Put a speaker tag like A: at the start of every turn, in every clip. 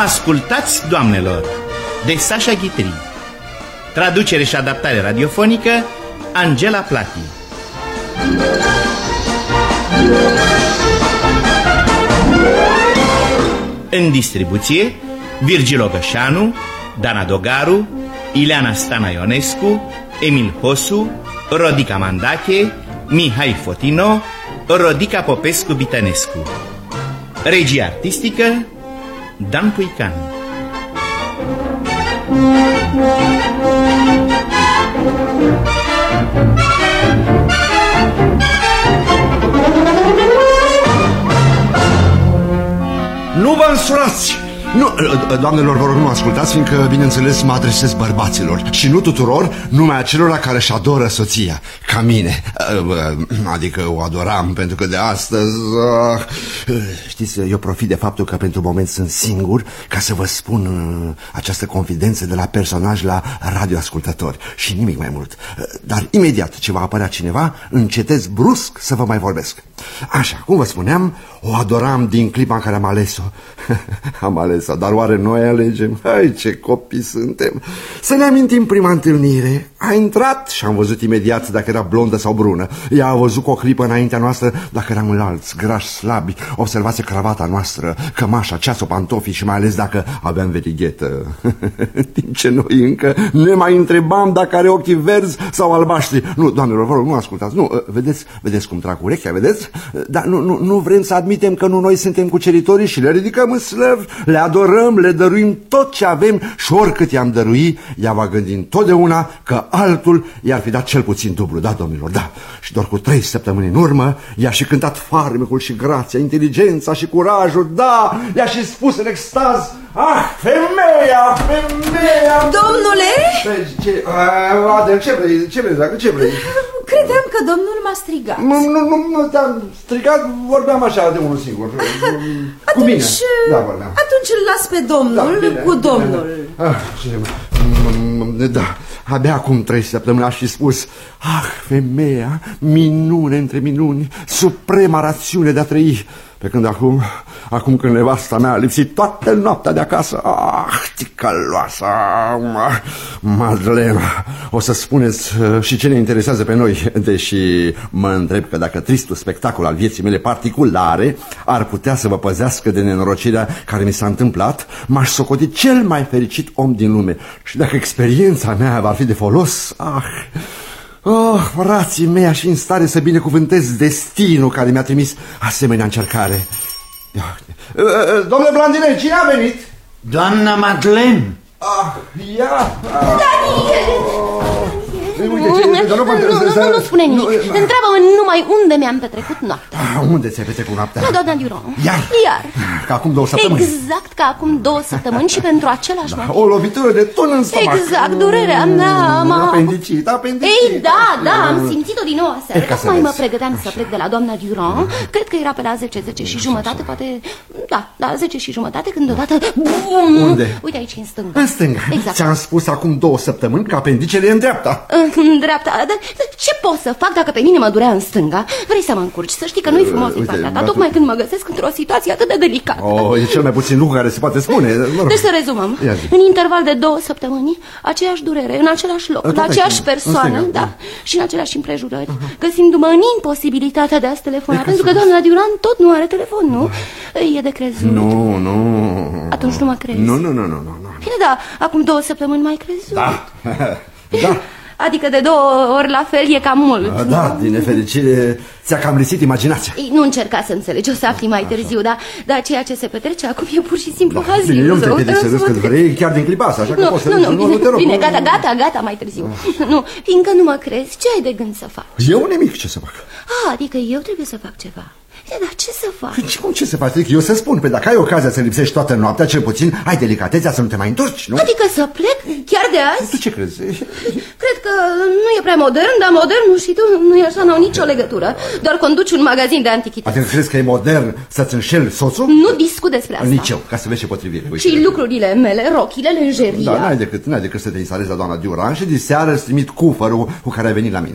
A: Ascultați, doamnelor, de Sasha Ghitri. Traducere și adaptare radiofonică Angela Plati. În distribuție Virgil Ogășanu, Dana Dogaru, Ileana Stana Ionescu, Emil Hosu, Rodica Mandache, Mihai Fotino, Rodica Popescu Bitănescu. Regie artistică Dan Puican.
B: Nu vă însurați! Nu, doamnelor, vă rog, nu ascultați, fiindcă, bineînțeles, mă adresez bărbaților și nu tuturor, numai acelora care își adoră soția, ca mine. Adică o adoram, pentru că de astăzi... Știți, eu profit de faptul că pentru moment sunt singur ca să vă spun această confidență de la personaj la radioascultători și nimic mai mult. Dar imediat ce va apărea cineva, încetez brusc să vă mai vorbesc. Așa, cum vă spuneam, o adoram din clipa în care am ales-o. Am ales-o, dar oare noi alegem? Hai, ce copii suntem! Să ne amintim prima întâlnire. A intrat și am văzut imediat dacă era blondă sau brună. Ea a văzut cu o clipă înaintea noastră dacă eram înalți, grași, slabi. Observați cravata noastră, cămașa, ceasul, pantofii și mai ales dacă aveam verighetă. În timp ce noi încă ne mai întrebam dacă are ochii verzi sau albaștri. Nu, doamnelor, vă rog, nu ascultați. Nu, vedeți cum trag urechea, vedeți? Dar nu vrem să admitem că nu noi suntem cuceritorii și le ridicăm în slăv, le adorăm, le dăruim tot ce avem și oricât i-am dărui, ea va gândi întotdeauna că altul i-ar fi dat cel puțin dublu, da, domnilor, da. Și doar cu 3 săptămâni în urmă i-a și cântat farmecul și grația, inteligența și curajul, da, i-a și spus în extaz: ah, femeia!
C: Domnule?
B: Adel, ce vrei?
C: Credeam că domnul m-a strigat.
B: Nu te-am strigat, vorbeam așa de unul singur. Cu mine. Da, vorbeam.
C: Atunci îl las pe domnul, cu domnul.
B: Da, abia acum 3 săptămâni aș fi spus: ah, femeia, minune între minuni, suprema rațiune de a trăi. Pe când acum când nevasta mea a lipsit toată noaptea de acasă, ticăloasa, Madlena, o să spuneți și ce ne interesează pe noi, deși mă întreb că dacă tristul spectacol al vieții mele particulare ar putea să vă păzească de nenorocirea care mi s-a întâmplat, m-aș socoti cel mai fericit om din lume. Și dacă experiența mea va fi de folos, frații mei, aș fi în stare să binecuvântez destinul care mi-a trimis asemenea încercare. Domnule Blandine, cine a venit?
D: Doamna Madeleine.
E: Nu spune nimic. Întreabă-mă numai unde mi-am petrecut noaptea.
B: Unde ți-ai petrecut noaptea?
E: La doamna Durand.
B: Iar? Ca acum 2 săptămâni.
E: Exact ca acum 2 săptămâni și pentru același motiv.
B: O lovitură de ton în stomac.
E: Exact, durerea mea.
B: Apendicit.
E: Ei, da, am simțit-o din nou aseară. Tocmai mă pregăteam să plec de la doamna Durand. Cred că era pe la 10 și jumătate, poate. Da, 10 și jumătate, când deodată.
B: Unde?
E: Uite aici, în stânga.
B: În stânga.
E: Exact.
B: Ți-am spus acum 2 săptămâni că apendicele e în dreapta.
E: În dreapta. Dar ce pot să fac dacă pe mine mă durea în stânga? Vrei să mă încurci? Să știi că nu-i frumos din partea ta, tocmai când mă găsesc într-o situație atât de delicată.
B: E cel mai puțin lucru care se poate spune.
E: Deci să rezumăm. În interval de 2 săptămâni, aceeași durere, în același loc, la aceeași persoană, da, și în aceleași împrejurări, găsindu-mă în imposibilitatea de a-ți telefona, pentru că doamna Durand tot nu are telefon, nu? E de crezut.
B: Nu.
E: Atunci nu mă crezi?
B: Nu.
E: Bine, da, acum 2 săptămâni m-ai crezut.
B: Da.
E: Adică de 2 ori la fel e cam mult.
B: Da, din nefericire ți-a cam lipsit imaginația.
E: Nu încerca să înțelegi, o să afli mai târziu, dar ceea ce se petrece acum e pur și simplu haziu.
B: Bine, eu nu te împiedic să râzi cât vrei, chiar din clipa asta, așa că poți să râzi.
E: Nu, bine, gata, mai târziu. Nu, fiindcă nu mă crezi, ce ai de gând să faci?
B: Eu nimic, ce să fac?
E: Adică eu trebuie să fac ceva. Dar ce să fac?
B: Cum ce să faci? Eu să spun, dacă ai ocazia să lipsești toată noaptea, cel puțin ai delicatețea să nu te mai întorci, nu?
E: Adică să plec chiar de azi?
B: Tu ce crezi?
E: Cred că nu e prea modern, dar modernul și tu nu e așa, n-au nicio legătură. Doar conduci un magazin de antichități.
B: Adică crezi că e modern să-ți înșeli soțul?
E: Nu discut despre asta.
B: Nici eu, ca să vezi ce potrivire.
E: Și lucrurile mele, rochile, lenjeria.
B: Da, n-ai decât să te instalezi la doamna Durand și diseară îți trimit cufărul cu care ai venit la mine.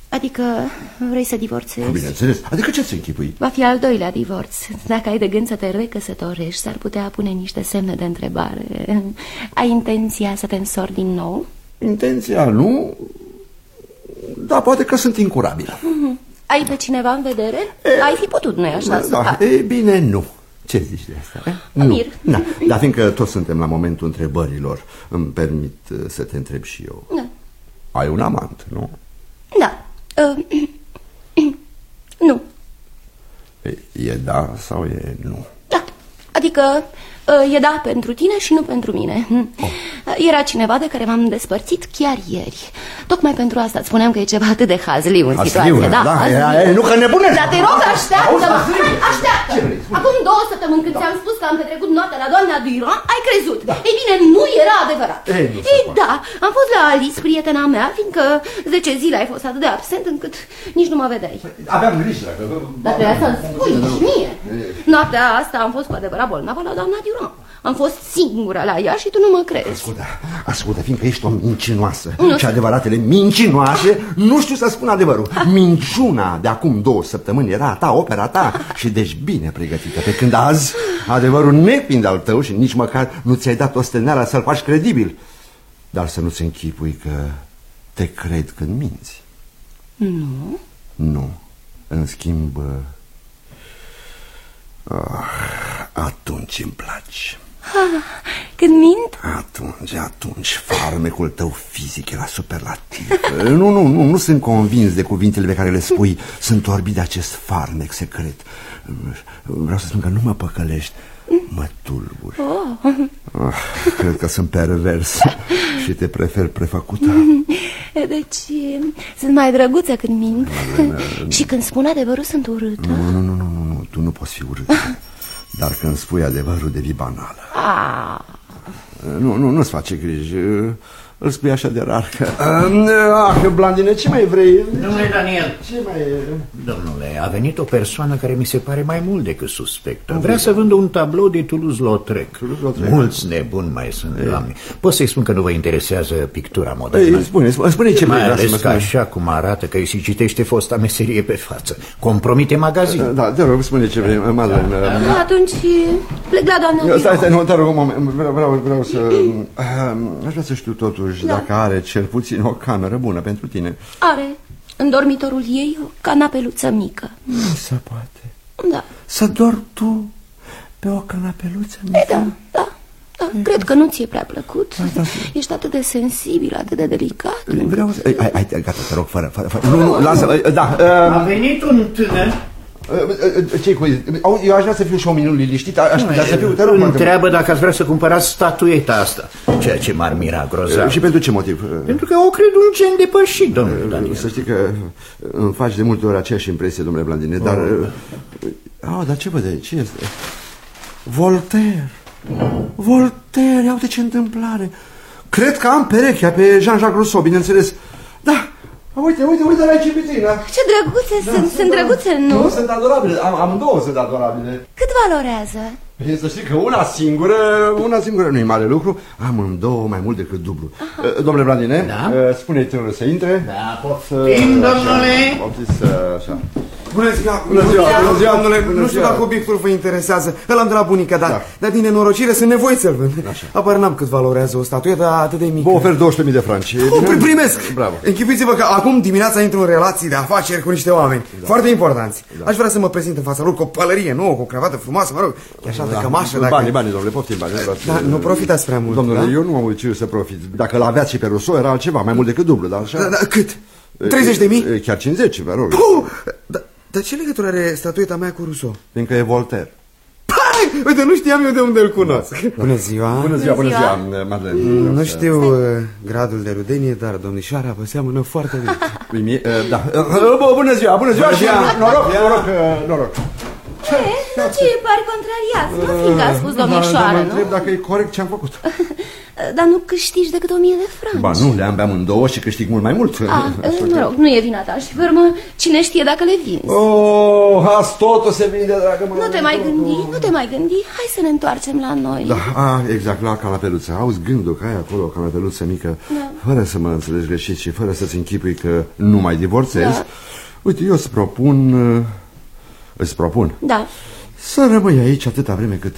E: Adică vrei să divorțezi?
B: Bineînțeles, adică ce ți închipui?
E: Va fi al doilea divorț. Dacă ai de gând să te recăsătorești, s-ar putea pune niște semne de întrebare. Ai intenția să te însori din nou?
B: Intenția nu, dar poate că sunt incurabilă.
E: Ai pe cineva în vedere? Ai fi putut, nu-i așa?
B: Da, e bine, nu. Ce zici de asta?
E: Amir.
B: Nu. Da, dar fiindcă toți suntem la momentul întrebărilor, îmi permit să te întreb și eu.
E: Da.
B: Ai un amant, nu?
E: Da. Nu.
B: E da sau e nu?
E: Da. Adică e da pentru tine și nu pentru mine. Era cineva de care m-am despărțit chiar ieri. Tocmai pentru asta îți spuneam că e ceva atât de hazliu în situație. Da,
B: nu că nebunești.
E: Dar te rog, așteaptă-mă. Așteaptă. Acum 2 săptămâni când ți-am spus că am petrecut noaptea la doamna Durand, ai crezut. Ei bine, nu era adevărat. Ei da, am fost la Alice, prietena mea, fiindcă 10 zile ai fost atât de absent încât nici nu mă vedeai.
B: Aveam grijă.
E: Dar trebuia să-mi spui și mie. Noaptea asta am fost cu adevărat bolnavă la doamna Durand. Am fost singură la ea și tu nu mă crezi.
B: Ascultă, fiindcă ești o mincinoasă și adevăratele mincinoase nu știu să spun adevărul. Minciuna de acum 2 săptămâni era a ta, opera ta și deci bine pregătită. Pe când azi adevărul nefiind al tău și nici măcar nu ți-ai dat osteneala să-l faci credibil. Dar să nu-ți închipui că te cred când minți.
E: Nu.
B: Nu. În schimb, atunci îmi placi.
E: Când mint?
B: Atunci farmecul tău fizic era superlativ. Nu sunt convins de cuvintele pe care le spui. Sunt orbit de acest farmec secret. Vreau să spun că nu mă păcălești, mă tulburi. Cred că sunt pervers și te prefer prefăcută.
E: Deci sunt mai drăguță când mint. Și când spun adevărul sunt urâtă.
B: Nu, tu nu poți fi urâtă. Dar când spui adevărul devii banală. Nu-ți face griji. Îl spui așa de rar că... Blandine, ce mai vrei?
D: Domnule Daniel.
B: Ce mai...
D: Domnule, a venit o persoană care mi se pare mai mult decât suspectă. Vrea să vândă un tablou de Toulouse-Lautrec. Mulți nebuni mai sunt, doamne. Pot să-i spun că nu vă interesează pictura modernă?
B: Spune ce vrei.
D: Mai ales că așa cum arată că îi se citește fosta meserie pe față. Compromite magazin.
B: Da, te rog, spune ce vrei, Madeleine.
E: Atunci plec la doamna.
B: Stai, nu, te rog un moment. Vreau să... Aș vrea să știu totuși dacă are cel puțin o cameră bună pentru tine.
E: Are. În dormitorul ei o canapeluță mică.
B: Nu se poate.
E: Da.
B: Să dormi tu pe o canapeluță mică?
E: Da. Cred că nu ți-e prea plăcut. Ești atât de sensibil, atât de delicat.
B: Vreau să... Hai, gata, te rog, fără. Nu, lasă, da.
D: A venit un tânăr.
B: Ce-i cu... Eu aș vrea să fiu și o minut liniștit, dar să fiu... Te rog,
D: întreabă dacă ați vrea să cumpărați statueta asta, ceea ce m-ar mira grozav.
B: Și pentru ce motiv?
D: Pentru că o cred un gen depășit, domnule Daniel.
B: Să știi că îmi faci de multe ori aceeași impresie, domnule Blandine, dar... dar ce văd aici? Ce este? Voltaire, ia uite ce întâmplare. Cred că am perechea pe Jean-Jacques Rousseau, bineînțeles. Da. Uite la ce vitrina.
E: Ce drăguțe, sunt drăguțe, nu?
B: Nu, sunt adorabile, amândouă sunt adorabile.
E: Cât valorează?
B: Să știi că una singură nu-i mare lucru, amândouă mai mult decât dublu. Domnule Blandine, spune-i tânărul să intre.
D: Da, poftim, domnule.
B: Poftiți așa.
F: Bună ziua, domnule. Nu știu dacă obiectul vă interesează. Îl am de la bunica, dar din nenorocire sunt nevoit să-l vând. Apar n-am cât valorează o statuetă atât de mică.
B: Vă ofer 12.000 de franci.
F: Primesc! Bravo. Închipuiți-vă că acum dimineața intru în relații de afaceri cu niște oameni foarte importanți. Aș vrea să mă prezint în fața lor cu o pălărie nouă, cu o cravată frumoasă, mă rog, chiar așa de cămașă.
B: Bani, domnule, poftim bani.
F: Nu profitați prea mult.
B: Domnule, eu nu am ce să profit. Dacă l-aveați și pe Rousseau era altceva, mai mult decât dublu, dar așa...
F: Cât? 30.000?
B: Chiar 50, vă rog.
F: Dar ce legătură are statueta mea cu Rousseau?
B: Fiindcă e Voltaire.
F: Uite, nu știam eu de unde îl cunosc. Bună ziua, Madeleine. Nu știu gradul de rudenie, dar domnișoara vă seamănă foarte bine.
B: Da. Bună ziua și noroc.
E: Ce pari contrariat, nu fiindcă a spus domnișoară, nu?
B: Mă întreb dacă e corect ce am făcut.
E: Dar nu câștigi decât 1000 de franci.
B: Ba nu, le-am pe amândouă și câștig mult mai mult.
E: Mă rog, nu e vina ta și pe urmă, cine știe dacă le vinzi.
B: Azi totul se vinde, dragă mă.
E: Nu te mai gândi, hai să ne întoarcem la noi.
B: Da, exact, la canapeluță. Auzi gândul că ai acolo o canapeluță mică, fără să mă înțelegi greșit și fără să-ți închipui că nu mai divorțezi. Uite, eu îți propun. Da. Să rămâi aici atâta vreme cât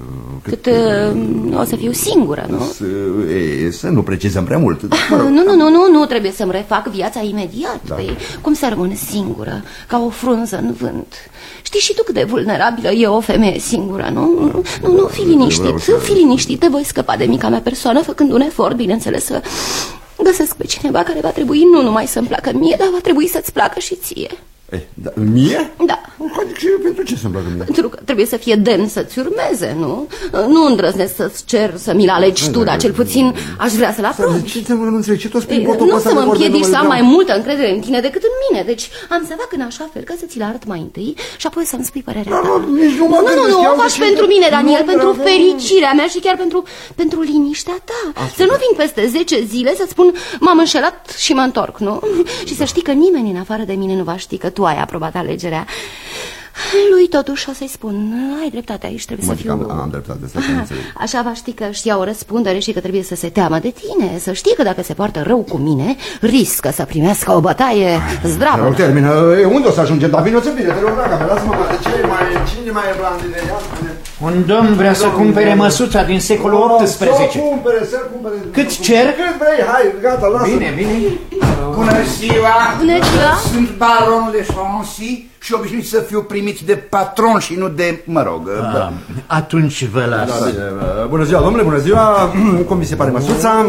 E: o să fiu singură, nu?
B: Să nu precizăm prea mult.
E: Nu trebuie să-mi refac viața imediat. Păi, cum să rămân singură, ca o frunză în vânt? Știi și tu cât de vulnerabilă e o femeie singură, nu? Nu, fii liniștit, te voi scăpa de mica mea persoană, făcând un efort, bineînțeles, să găsesc pe cineva care va trebui nu numai să-mi placă mie, dar va trebui să-ți placă și ție.
B: Mie?
E: Da.
B: Adică pentru ce să-mi placă mie?
E: Pentru că trebuie să fie demn să-ți urmeze, nu? Nu îndrăznesc să-ți cer să mi-l alegi tu, dar cel puțin aș vrea să-l aprobi. Nu să mă împiedici să am mai multă încredere în tine decât în mine. Deci am să fac în așa fel ca să ți-l arăt mai întâi și apoi să-mi spui părerea ta. Nu, o faci pentru mine, Daniel, pentru fericirea mea și chiar pentru liniștea ta. Să nu vin peste 10 zile să-ți spun m-am înșelat și mă întorc, nu? Și să știi că nimeni în afară de mine nu va ști că tu ai aprobat alegerea. Lui totuși o să-i spun, ai dreptate, aici trebuie să fiu...
B: Am dreptate,
E: așa va ști că își ia o răspundere și că trebuie să se teamă de tine. Să știi că dacă se poartă rău cu mine, riscă să primească o bătaie zdravă.
B: Termină, unde o să ajungem? Dar vino-ți bine, te rog, dragă, lasă-mă, cine mai e blandine?
D: Un domn vrea să cumpere măsuța din secolul XVIII.
B: Să-l cumpere.
D: Cât cer?
B: Cât vrei, hai, gata, lasă.
D: Bine.
G: Bună ziua!
E: Bună ziua!
G: Sunt baronul de Chancy și obișnuit să fiu primit de patron și nu de,
D: Atunci vă las.
B: Bună ziua, domnule, bună ziua. Cum mi se pare măsuța?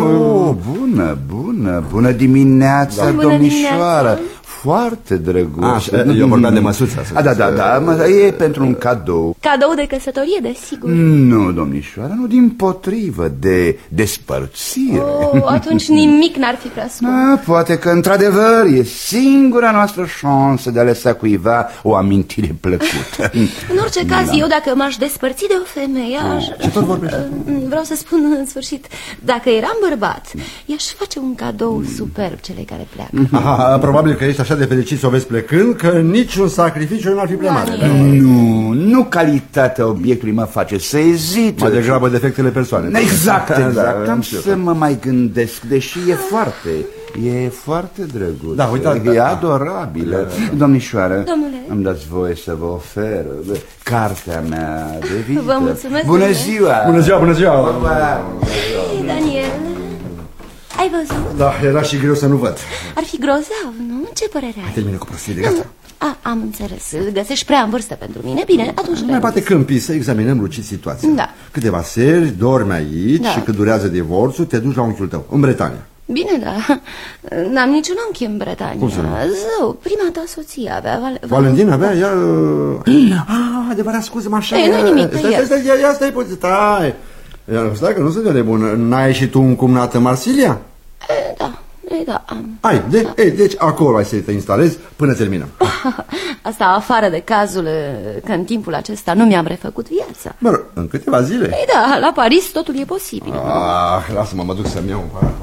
G: Bună dimineața, domnișoară. Foarte drăguț.
B: Eu vorbeam de măsuța.
G: Da, e pentru un cadou.
E: Cadou de căsătorie, desigur.
G: Nu, domnișoară, nu, dimpotrivă, de despărțire.
E: Atunci nimic n-ar fi prea scump.
G: Poate că într-adevăr e singura noastră șansă de a lăsa cuiva o amintire plăcută.
E: În orice caz, eu dacă m-aș despărți de o femeie,
B: Ce tot vorbești?
E: vreau să spun în sfârșit, dacă eram bărbat, i-aș face un cadou superb celei care pleacă.
B: Probabil că ești așa de fericit să o vezi plecând, că niciun sacrificiu nu ar fi prea mare.
G: Nu calitatea obiectului mă face să ezit.
B: Mai degrabă defectele persoanei.
G: Exact. Am să mă mai gândesc, deși e foarte drăguț.
B: Da, uite,
G: e adorabilă. Domnișoară,
E: domnule,
G: îmi dați voie să vă ofer cartea mea de vizită.
E: Vă mulțumesc.
G: Bună ziua!
B: Bună ziua!
E: Daniel, ai văzut?
B: Da, era și greu să nu văd.
E: Ar fi grozav, nu? Ce părere ai?
B: Termină cu prostire, gata.
E: Am înțeles, îl găsești prea în vârstă pentru mine. Bine, atunci
B: nu mai poate câmpii să examinăm lucid situația.
E: Da.
B: Câteva seri, dormi aici și cât durează divorțul, te duci la unchiul tău, în Bretania.
E: Bine, da. N-am niciun unchi în Bretania.
B: Cum să nu?
E: Zău, prima ta soție avea
B: Valentina avea, ea... adevărat, scuze-mă așa.
E: Nu-i nimic,
B: Stai că nu sunt de bună. N-ai și tu un cumnat în Marsilia?
E: Da, am.
B: Deci acolo ai să te instalezi până terminăm.
E: Asta afară de cazul că în timpul acesta nu mi-am refăcut viața.
B: Mă rog, în câteva zile.
E: Da, la Paris totul e posibil.
B: Lasă-mă, mă duc să-mi iau un parat.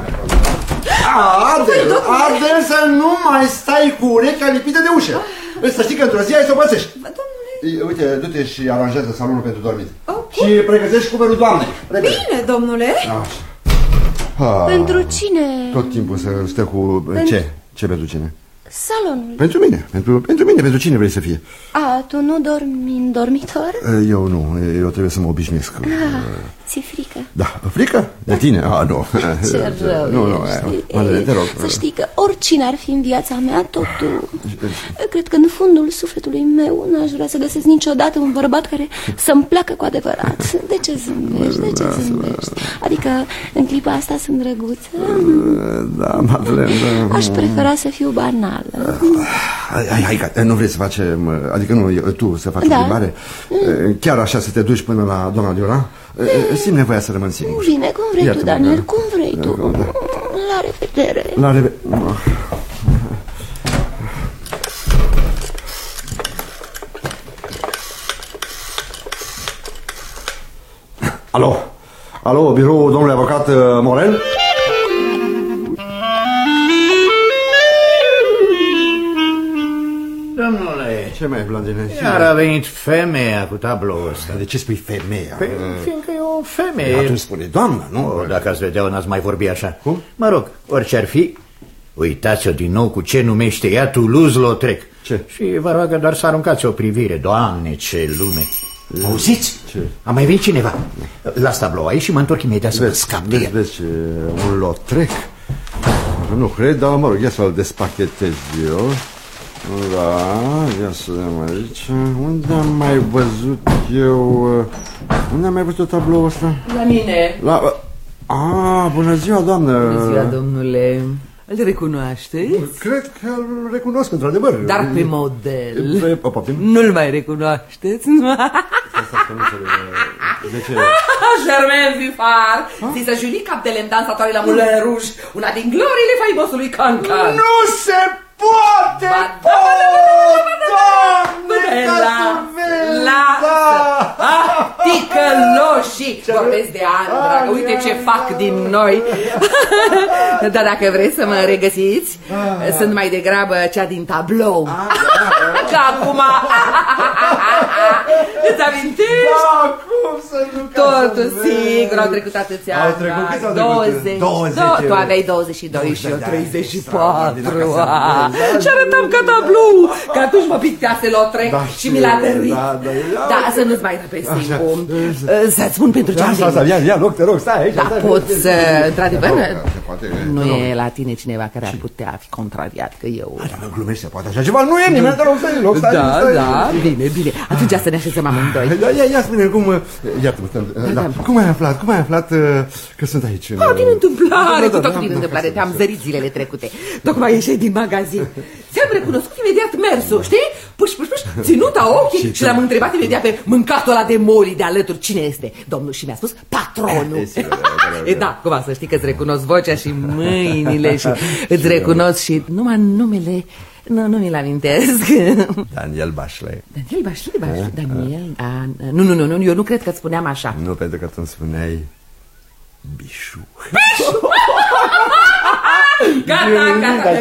B: Ardel, să nu mai stai cu urechea lipită de ușă. Să știi că într-o zi ai să o pățești. Uite, du-te și aranjează salonul pentru dormit. Și pregătești cuverul doamnei.
C: Bine, domnule.
E: Pentru cine?
B: Tot timpul să stă cu... Ce pentru cine?
E: Salonul.
B: Pentru mine, pentru cine vrei să fie?
E: Tu nu dormi în dormitor?
B: Eu nu, eu trebuie să mă obișnuiesc.
E: Ți-e frică?
B: Da, frică? De tine? Nu.
E: Ce rău
B: Nu, te rog.
E: Să știi că oricine ar fi în viața mea, totul. Cred că în fundul sufletului meu n-aș vrea să găsesc niciodată un bărbat care să-mi placă cu adevărat. De ce zâmbești? Adică în clipa asta sunt drăguță?
B: Da, Madeleine, da.
E: Aș prefera să fiu banală.
B: Hai, nu vrei să facem, adică nu, tu să faci o plimbare? Chiar așa să te duci până la doamna Diora? Simt nevoia să rămân singur.
E: Bine, cum vrei tu, Daniel, cum vrei tu. La revedere.
B: La revedere. Alo, birou domnului avocat Morel?
D: Domnule,
B: Ce mai, Blandine?
D: iar a venit femeia cu tabloul ăsta.
B: De ce spui femeia?
D: Păi, fiindcă e o femeie.
B: Atunci spune doamna, nu?
D: Dacă ați vedea, n-ați mai vorbi așa.
B: Cum?
D: Mă rog, orice ar fi, uitați-o din nou cu ce numește ea Toulouse-Lautrec.
B: Ce?
D: Și vă rog doar să aruncați o privire. Doamne, ce lume! Auziți?
B: Ce?
D: A mai venit cineva. Las tablou aici și mă întorc imediat să scap de el.
B: Vezi ce, un Lautrec? Nu cred, dar mă rog, ia să-l despachetez eu. Da, ia să vedem aici. Unde am mai văzut eu... Unde am mai văzut tabloul ăsta?
H: La mine.
B: Bună ziua, doamnă.
H: Bună ziua, domnule. Îl recunoașteți?
B: Cred că îl recunosc, într-adevăr.
H: Dar pe model.
B: Poftim?
H: Nu-l mai recunoașteți?
B: De ce?
H: Germaine Vifar, zisă Julie Capdelem, dansatoare la Moulin Rouge, una din gloriile faimosului Cancan.
B: Nu se poate!
H: Ticăloșii! Vorbesc de ani, dragă, uite ce fac din noi. Dar dacă vreți să mă regăsiți, sunt mai degrabă cea din tablou. Că acum... Îți amintești?
B: Da, cum să nu?
H: Totul, sigur, au trecut atâția ani.
B: Au trecut, câți au trecut?
H: 20. Tu aveai 22 și eu 34. Și arătam ca tablou, că atunci mă pictease Lautrec și mi l-a dăruit. Da, să nu-ți mai răpesc timpul. Să-ți spun pentru ce am venit.
B: Ia loc, te rog, stai aici.
H: Da, poți, într-adevăr, nu e la tine cineva care ar putea fi contrariat, că eu...
B: Nu glumește, poate așa ceva, nu e nimeni, te rog, stai loc, stai.
H: Da, bine, atunci să ne așezăm amândoi.
B: Ia spune cum... Iartă-mă, cum ai aflat că sunt aici?
H: Din întâmplare, cu totul din întâmplare, te-am zărit zilele trecute. Tocmai ieșit din magazin. Ți-am recunoscut imediat mersul, știi? Puș, ținuta ochii și l-am întrebat imediat pe mâncatul ăla de moli de alături cine este. Domnul și mi-a spus patronul. E da, cum să știi că îți recunosc vocea și mâinile și îți recunosc și numai numele... Nu mi-l amintesc.
B: Daniel Bachelet.
H: Daniel? Nu, eu nu cred că îți spuneam așa.
B: Nu, pentru că tu îmi spuneai Bișu.
H: Gata,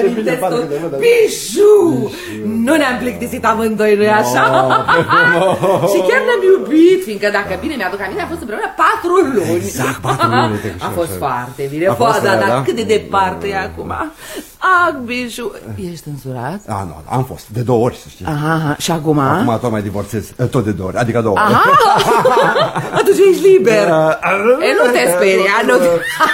H: Bișu! Nu ne-am plictisit amândoi, nu-i așa? Și chiar ne-am iubit, fiindcă dacă bine mi-aduc aminte, a fost împreună 4 luni.
B: Exact, 4 luni.
H: A fost foarte bine, dar cât de departe e acum? Bișu, ești însurat?
B: Nu, am fost, de 2 ori, să știi.
H: Și acum?
B: Acum tot mai divorțez, tot de 2 ori, adică 2 ori.
H: Atunci ești liber. Nu te speria, nu te...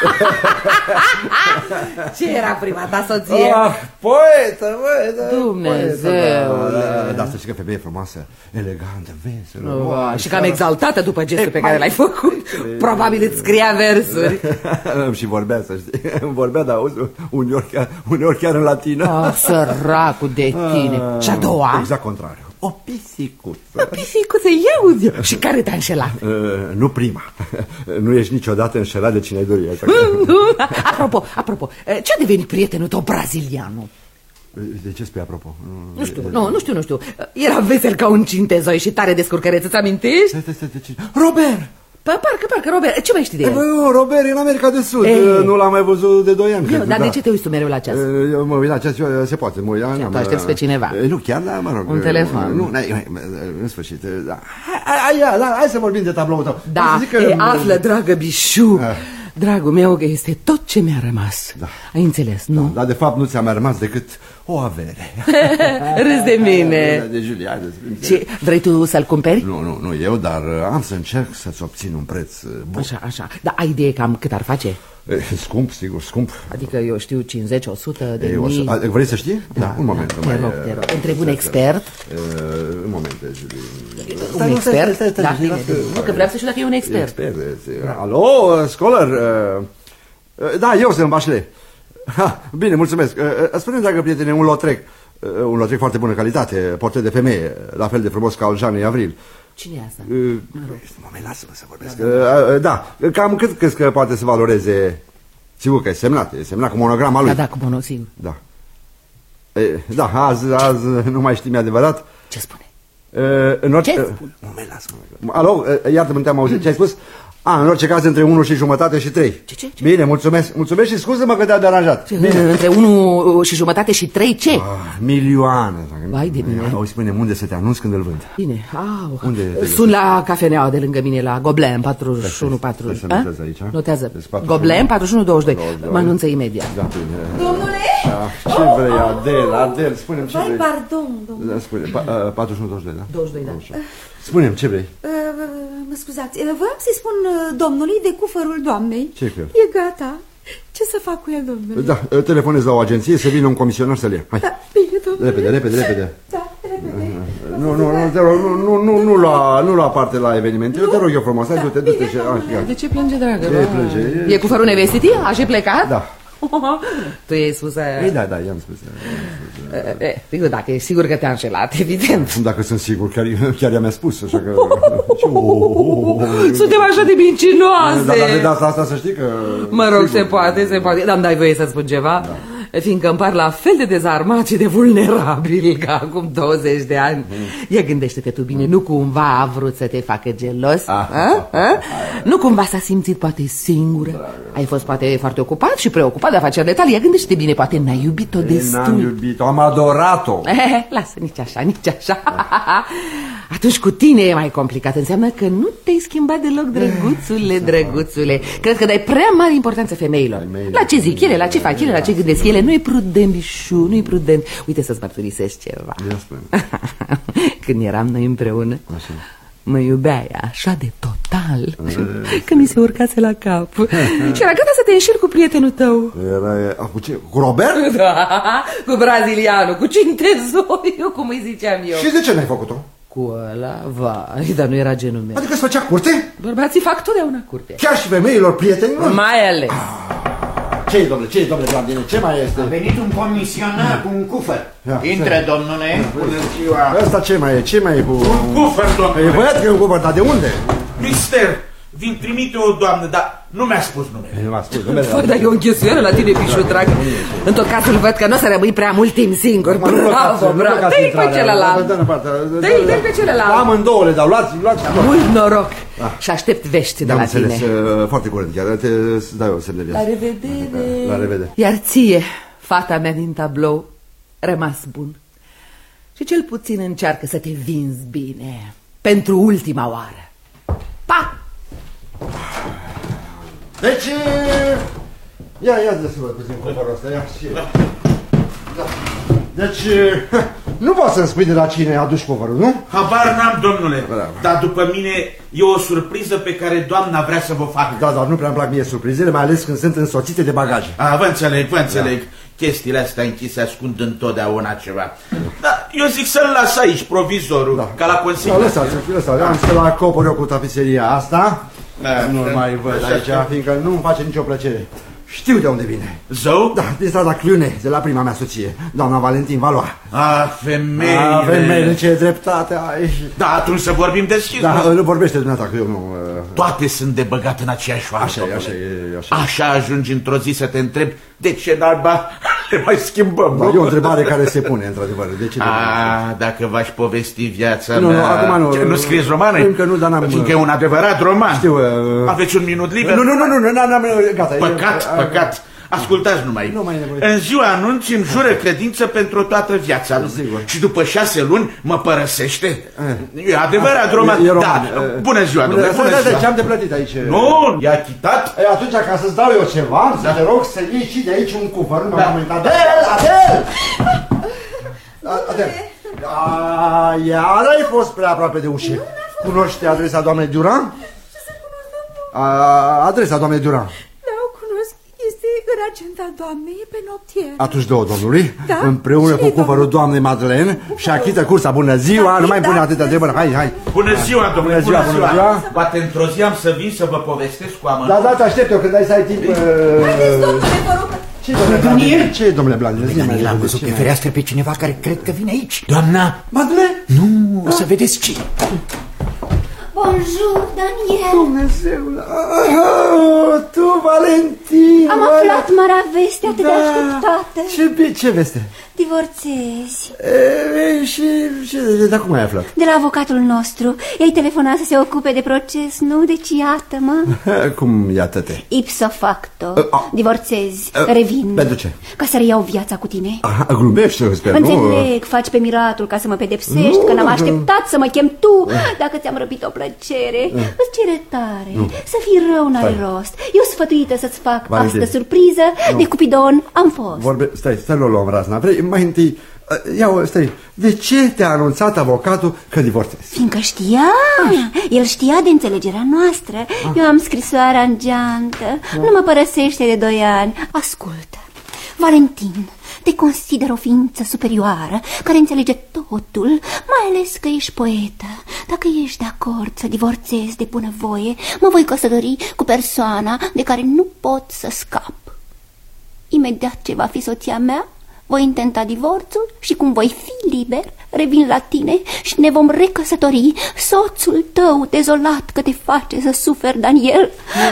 H: Ce era prima ta soție?
B: Poetă,
H: Dumnezeu.
B: Da, să știi că femeie frumoasă, elegantă, veselă.
H: Și cam exaltată după gestul pe care l-ai făcut. Probabil îți scria versuri.
B: Și vorbea, să știi. Vorbea, dar uneori chiar în latină.
H: Săracul de tine. Și a doua?
B: Exact contrariu. O pisicuță.
H: O pisicuță, eu. Și care te-a înșelat?
B: Nu prima. Nu ești niciodată înșelat de cine ai dori.
H: Apropo, ce-a devenit prietenul tău brazilianul?
B: De ce spui apropo?
H: Nu știu. Era vesel ca un cintezoi și tare descurcăreț, îți amintești?
B: Robert!
H: Parcă, Robert, ce mai știi de el?
B: Robert e în America de Sud, nu l-am mai văzut de 2 ani.
H: Dar de ce te uiți tu mereu la ceas?
B: Eu mă uit la ceas, se poate, mă uit.
H: Tu aștepți pe cineva?
B: Nu, chiar, dar mă rog.
H: Un telefon?
B: Nu, în sfârșit. Hai să vorbim de tabloul tău.
H: Da, află, dragă Bișu. Dragul meu, că este tot ce mi-a rămas. Ai înțeles, nu?
B: Dar de fapt nu ți-a mai rămas decât o avere.
H: Râzi de mine.
B: De Julia.
H: Și vrei tu să-l cumperi?
B: Nu eu, dar am să încerc să-ți obțin un preț bun.
H: Așa. Dar ai idee cam cât ar face?
B: Scump, sigur, scump.
H: Adică eu știu 50-100 de mii.
B: Vrei să știi? Da, un moment.
H: Te rog. Întreb un expert.
B: Un moment, Julie.
H: Un expert? Da, nu, că vreau să știu dacă e un expert.
B: Alo, Scholar? Da, eu sunt Bachelet. Bine, mulțumesc. Spune-mi, dragă prietene, un Lautrec foarte bună calitate, portret de femeie, la fel de frumos ca al Jeanei Avril.
H: Cine e asta?
B: Moment, lasă-mă să vorbesc. Da, cam cât crezi că poate să valoreze? Sigur că e semnat cu monograma lui.
H: Da, cu monograma, sigur.
B: Da, azi nu mai știm adevărat.
H: Ce spune?
B: Ce spune? Moment, lasă-mă. Alo, iartă-mă, nu te-am auzit. Ce ai spus? În orice caz, între 1 și jumătate și 3.
H: Ce?
B: Bine, mulțumesc și scuză-mă că te-a deranjat.
H: Între 1 și jumătate și 3 ce?
B: Milioane.
H: Vai de mine.
B: Auzi, spune-mi unde să te anunț când îl vând.
H: Bine,
B: Unde
H: sunt la cafeneaua de lângă mine, la Gobelin 4140.
B: Să notez aici.
H: Notează. Gobelin 4122. Mă anunță imediat.
B: Da, bine.
C: Domnule?
B: Ce vrei, Adel, spune-mi ce vrei.
C: Pardon, domnule.
B: Spune, 4122, da?
H: 22, da.
B: Spune-mi ce vrei.
C: Mă scuzați, voiam să-i spun domnului de cufărul doamnei.
B: Ce cu el?
C: E gata. Ce să fac cu el, domnule?
B: Da, telefonez la o agenție să vină un comisionar să-l ia. Hai.
C: Da, bine, domnule.
B: Repede.
C: Da, repede.
B: Nu lua parte la evenimente. Eu te rog eu frumos, hai, du-te.
H: De ce plânge, dragă?
B: Ce plânge?
H: E cufărul nevestitii? Aș plecat?
B: Da.
H: Tu i-ai spus aia?
B: Da, i-am spus.
H: Sigur, dacă e sigur că te-a înșelat, evident.
B: Dacă sunt sigur, chiar i-am spus, așa că...
H: Suntem așa de mincinoase.
B: Dar de asta să știi că...
H: Mă rog, se poate. Dar îmi dai voie să spun ceva? Da. Fiindcă îmi par la fel de dezarmat și de vulnerabil ca acum 20 de ani. Ia gândește-te tu bine, nu cumva a vrut să te facă gelos? Nu cumva s-a simțit poate singură? Ai fost poate foarte ocupat și preocupat de afacerile tale. Ia gândește-te bine, poate n-ai iubit-o destul.
B: N-am iubit-o, am adorat-o.
H: Lasă, nici așa. Atunci cu tine e mai complicat. Înseamnă că nu te-ai schimbat deloc, drăguțule. Cred că dai prea mare importanță femeilor. La ce zic ele, la ce fac ele, la ce gândesc ele. Nu-i prudent, bișu, nu-i prudent. Uite să-ți mărturisesc ceva. Când eram noi împreună, mă iubeai așa de total că mi se urcase la cap. Și era gata să te înșiri cu prietenul tău.
B: Cu ce? Cu Robert?
H: Da, cu brazilianul, cu Cintezoriu, cum îi ziceam eu.
B: Și de ce n-ai făcut-o?
H: Cu ăla, vai, dar nu era genul meu.
B: Adică îți făcea curte?
H: Bărbații fac totdeauna curte.
B: Chiar și femeilor, prietenilor?
H: Mai ales.
B: Ce-i, domnule Blandine, ce mai este?
D: A venit un comisionar cu un cufăr. Intră, domnule. Bună ziua.
B: Ăsta ce mai e? Ce mai e cu...
I: Un cufăr, domnule.
B: E băiat că e un cufăr, dar de unde?
I: Mister, vin trimite o doamnă, dar nu mi-a spus numele.
B: Nu m-a spus numele.
H: Fără, dar e o închesuială la tine, pișu, drag. În tot cazul văd că nu o să rămâi prea mult timp singur. Bravo. Dă-i pe celălalt. Dă-i pe celălalt.
B: Amândouă le dau, luați.
H: Mult noroc. Și aștept vești de la tine.
B: Înțeles, foarte curând, chiar te dau eu semne viață.
H: La revedere.
B: La revedere.
H: Iar ție, fata mea din tablou, rămas bun. Și cel puțin încearcă să te vinzi bine. Pentru ultima oară. Pa!
B: Deci, ia de să văd puțin cufărul ăsta, ia și... Da. Deci, nu poți să-mi spui de la cine aduci cufărul, nu?
I: Habar n-am, domnule.
B: Bravo.
I: Dar după mine e o surpriză pe care doamna vrea să vă facă.
B: Da, dar nu prea-mi plac mie surprizele, mai ales când sunt însoțite de bagaje.
I: Vă înțeleg. Da. Chestiile astea închise ascund întotdeauna ceva. Da, eu zic să-l las aici, provizorul, ca la consignă.
B: Lăsați, am să-l acopăr eu cu tapiseria asta. Nu mai văd aici, fiindcă nu-mi face nicio plăcere. Știu de unde vine.
I: Zău?
B: Da, din strada Clune, de la prima mea soție, doamna Valentin Valois.
I: Femeile.
B: Ce dreptate ai.
I: Da, atunci să vorbim deschis.
B: Da, vorbește dumneata, că eu nu...
I: Toate sunt de băgat în aceeași oară.
B: Așa
I: ajungi într-o zi să te întrebi de ce n-alba le mai schimbăm.
B: Da, e o întrebare care se pune, într-adevăr. De ce
I: dacă v-aș povesti viața
B: mea... Nu, acum nu.
I: Ce, nu scrieți romane?
B: Încă nu, dar n-am...
I: Fiindcă e un adevărat roman.
B: Știu...
I: Aveți un minut liber?
B: Nu, n-am... Gata.
I: Păcat. Ascultați numai. În ziua anunți îmi jură credință pentru toată viața lui. Și după 6 luni mă părăsește. E adevărat roman. Da, bună ziua, domnule.
B: Ce am de plătit aici?
I: Nu, e achitat.
B: Atunci, ca să-ți dau eu ceva, să te rog să iei și de aici un cufăr. Adel! Iar ai fost prea aproape de ușă. Cunoști adresa doamnei Duran?
C: Ce să cunosc,
B: Adresa doamnei Duran.
C: Este în agenda doamnei, e pe noptier.
B: Atunci două domnului,
C: da?
B: Împreună cu cufărul doamnei Madeleine și achită cursa. Bună ziua, nu mai pune atâtea trebări. Hai.
I: Bună ziua, domnule,
B: bună ziua.
I: Poate într-o zi am să vin să vă povestesc cu amănuntul.
B: Da, te aștept eu când ai să ai timp.
C: Haideți, domnule, vă rog.
B: Ce, domnule Blandine?
D: L-am văzut pe fereastră pe cineva care cred că vine aici.
B: Doamna Madeleine?
D: Nu, o să vedeți ce.
C: Bonjour, Daniel.
B: Dumnezeule! Tu, Valentin!
C: Am aflat marea veste atât de așteptată.
B: Ce veste?
C: Divorțezi.
B: Dar cum ai aflat?
C: De la avocatul nostru. I-ai telefonat să se ocupe de proces, nu? Deci iată-mă.
B: Cum iată-te?
C: Ipso facto. Divorțezi. Revin.
B: Pentru ce?
C: Ca să reiau viața cu tine.
B: Glumești, sper,
C: Înțeleg, faci pe miratul ca să mă pedepsești, că n-am așteptat să mă chem tu. Dacă ți-am răpit o plăcere, îți cere tare. Să fii rău n-are rost. Eu sfătuită să-ți fac asta surpriză. De Cupidon am fost.
B: Stai, nu luăm razna. Vrei, mai întâi, stai, de ce te-a anunțat avocatul că divorțezi?
C: Fiindcă știa, el știa de înțelegerea noastră. Eu am scrisoarea în geantă. Nu mă părăsește de 2 ani. Ascultă, Valentin, te consider o ființă superioară care înțelege totul, mai ales că ești poetă. Dacă ești de acord să divorțezi de bunăvoie, mă voi căsători cu persoana de care nu pot să scap. Imediat ce va fi soția mea, voi intenta divorțul și cum voi fi liber, revin la tine și ne vom recăsători. Soțul tău dezolat că te face să suferi, Daniel.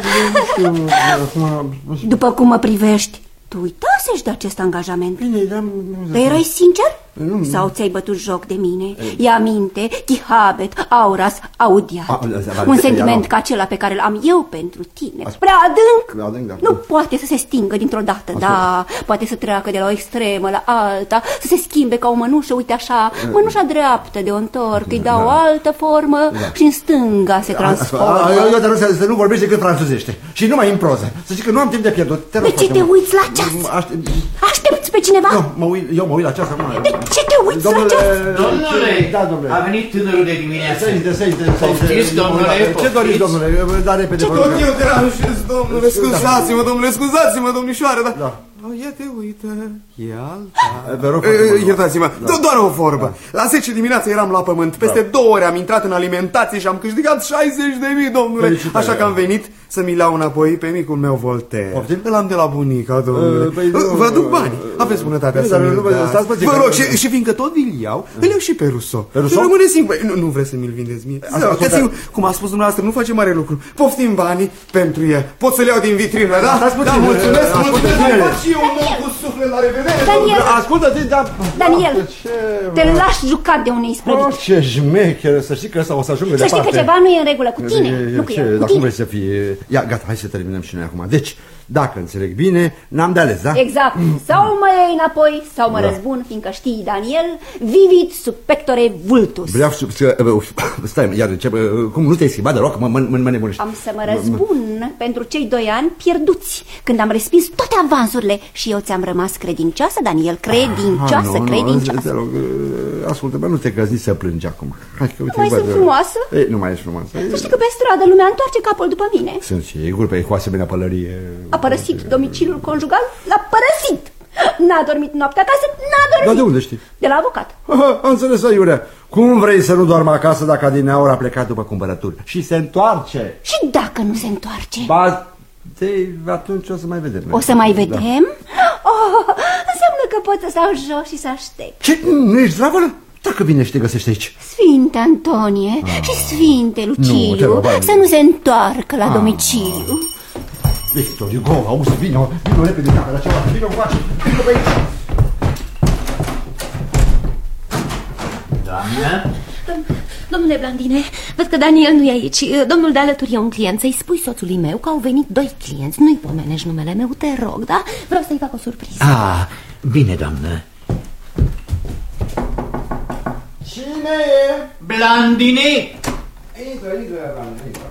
C: După cum mă privești, tu uitasești de acest angajament. Dar erai sincer? Sau ți-ai bătut joc de mine? Ia minte, Chihabet, auras, audiat. Un sentiment ca acela pe care îl am eu pentru tine. Prea adânc, nu poate să se stingă dintr-o dată. Da, poate să treacă de la o extremă la alta, să se schimbe ca o mănușă. Uite așa, mănușa dreaptă de o întorc, îi dau o altă formă și în stânga se transformă.
B: Eu te rog să nu vorbești decât franțuzește și numai în proză. Să zic că nu am timp de pierdut.
C: De ce te uiți la ceas? Aștepți pe cineva?
B: Eu mă uit la ceas acum.
C: Ce te uiți la ceas?
I: Domnule, a venit tânărul de dimineață.
B: Poftiți, domnule. Ce doriți, domnule? Dar repede.
F: Tot eu deranjez, domnule. Scuzați-mă, domnule, scuzați-mă, domnișoară, dar... Ia te uită, e alta. Iertați-mă, doar o vorbă. La 10 dimineața eram la pământ. Peste 2 ore am intrat în alimentație și am câștigat 60.000, domnule. Așa că am venit să mi iau înapoi pe micul meu Voltaire. Îl am de la bunica, domnule. Vă aduc bani. Aveți bunătatea să mi-l dați. Vă rog, și fiindcă tot vi-l iau, îl iau și pe Rousseau. Rămâne singur. Nu vreți să mi-l vindeți mie? Cum a spus dumneavoastră, nu face mare lucru. Poftim banii pentru el. Pot să-l iau din vitrină, da? Da, mulțumesc. Eu un om cu suflet, la revedere.
C: Daniel,
B: ascultă-te,
C: Daniel, te lași jucat de un isprăvit.
B: Ce șmecher, să știi că ăsta o să ajungă departe.
C: Să știi că ceva nu e în regulă cu tine, nu cu el, cu tine.
B: Cum vrei să fie? Ia, gata, hai să terminăm și noi acum. Deci, dacă înțeleg bine, n-am de ales, da?
C: Exact. Sau mă iei înapoi, sau mă răzbun, fiindcă știi, Daniel, vivit sub pectore vultus.
B: Vreau să... Stai, iar cum nu te-ai schimbat deloc? Mă nebunești.
C: Am să mă răzbun pentru cei 2 ani pierduți, când am respins toate avansurile și eu ți-am rămas credincioasă, Daniel, credincioasă.
B: Te rog, ascultă-mă, nu te găsi să plângi acum.
C: Nu mai sunt frumoasă?
B: Nu mai ești frumoasă.
C: Să știi că pe stradă lumea întoarce capul după mine.
B: Sunt sigur, pe cu asemenea pălărie.
C: A părăsit domiciliul conjugal? L-a părăsit. N-a dormit noaptea acasă, n-a dormit.
B: Dar de unde știi?
C: De la avocat.
B: Am înțeles, Iurea. Cum vrei să nu dormi acasă dacă adineauri a plecat după cumpărături? Și se întoarce.
C: Și dacă nu se întoarce?
B: Atunci o să mai vedem.
C: O să mai vedem? Înseamnă că pot să stau jos și să aștept.
B: Ce? Nu ești zdravă? Dacă vine și te găsești aici.
C: Sfinte Antonie și Sfinte Luciliu, să nu se întoarcă la domiciliu.
B: Victor Hugo, auzi, vino repede în camera cealaltă, vino pe aici.
I: Doamne?
E: Domnule Blandine, văd că Daniel nu e aici. Domnul de alături e un client. Să-i spui soțului meu că au venit 2 clienți. Nu-i pomenești numele meu, te rog, da? Vreau să-i fac o surpriză.
D: Bine, doamnă.
B: Cine e?
I: Blandine!
B: Intră, Blandine.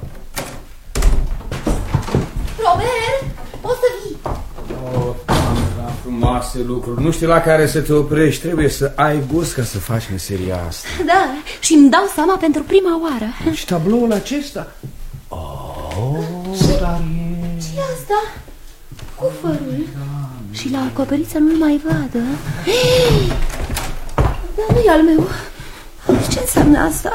E: Robert, poți să vii?
F: Frumoase lucruri. Nu știu la care să te oprești. Trebuie să ai gust ca să faci meseria asta.
E: Da, și îmi dau seama pentru prima oară.
F: Și tabloul acesta?
E: Ce-i asta? Cufărul. Și l-a acoperit să nu-l mai vadă. Dar nu e al meu. Ce înseamnă asta?